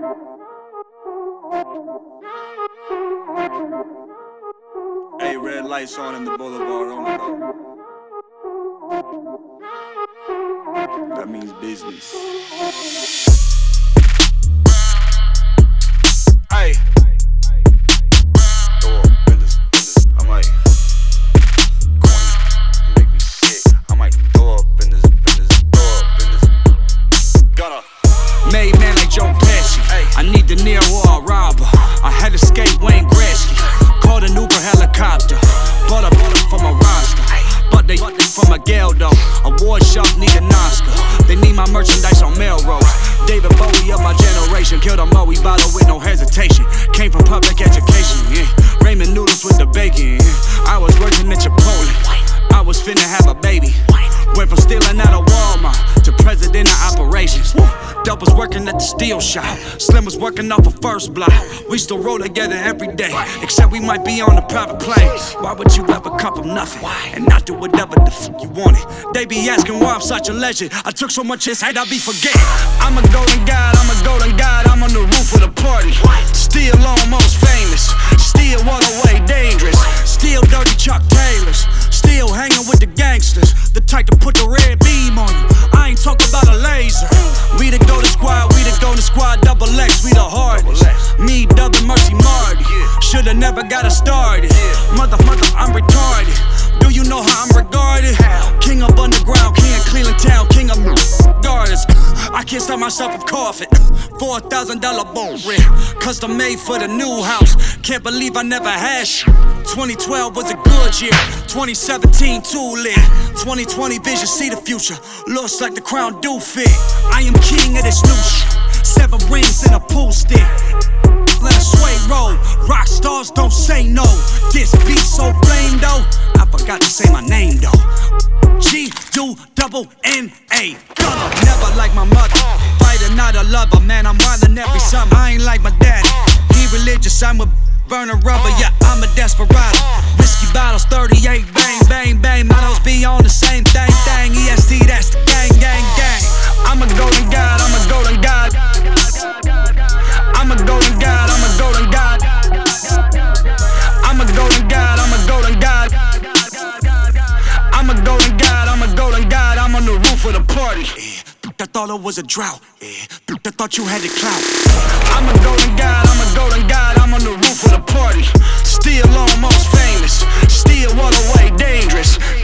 Hey, red lights on in the boulevard on the go. That means business. Hey. Throw up business. I might. Corny. Make me sick. I might throw up business. Throw up business. Gotta. Made man like Joe Pesci. I need De Niro or a robber. I had to skate Wayne Gretzky. Called an Uber helicopter. Bought a for my roster. But they from a Geldo. Award shows need an Oscar. They need my merchandise on Melrose. David Bowie of my generation. Killed a Moe bottle with no hesitation. Came from public education, yeah. Ramen noodles with the bacon, yeah. I was working at Chipotle. I was finna have a baby. Went from stealing out of Walmart to president of operations. Dope was working at the steel shop. Slim was working off a first block. We still roll together every day, except we might be on a private plane. Why would you ever cup of nothing and not do whatever the f you wanted? They be asking why I'm such a legend. I took so much hits, hate I be forgetting. I'm a golden god, I'm a golden god. I'm on the roof of the party. Still almost famous. Still all the way dangerous. Still dirty Chuck Taylors. Still hanging with the gangsters. The type to put the red beam on you. I ain't talking about a laser. We the golden squad, we the golden squad, double X, we the hardest. Me, double Mercy Marty. Shoulda never got it started. Mother, I'm retarded. Do you know how I'm regarded? King of underground, king of Cleveland town, king of gardens. I can't stop myself from coughing. $4,000 boat rent, custom made for the new house. Can't believe I never had shit. 2012 was a good year. 2017 too lit. 2020 vision, see the future. Looks like the crown do fit. I am king of this new shit. 7 rings and a pool stick. Let us sway roll. Rock stars don't say no. This beat so flame though. I forgot to say my name though. G-U-double-N-A. Never like my mother. Fighter, not a lover. Man, I'm wildin' every summer. I ain't like my daddy. He religious, I'm a burner rubber. Yeah, I'm a desperado. Whiskey bottles, 38, bang, bang, bang. Models be on the same thing. EST, that's the gang, gang, gang. I'm a golden god, I'm a golden god. I'm a golden god, I'm a golden god. I'm a golden god, I'm a golden god. I'm a golden god, I'm a golden god. I'm on the roof of the party. I thought it was a drought. I thought you had the clout. I'm a golden god, I'm a golden god. I'm on the roof of the party. Still almost famous. Still all the way dangerous.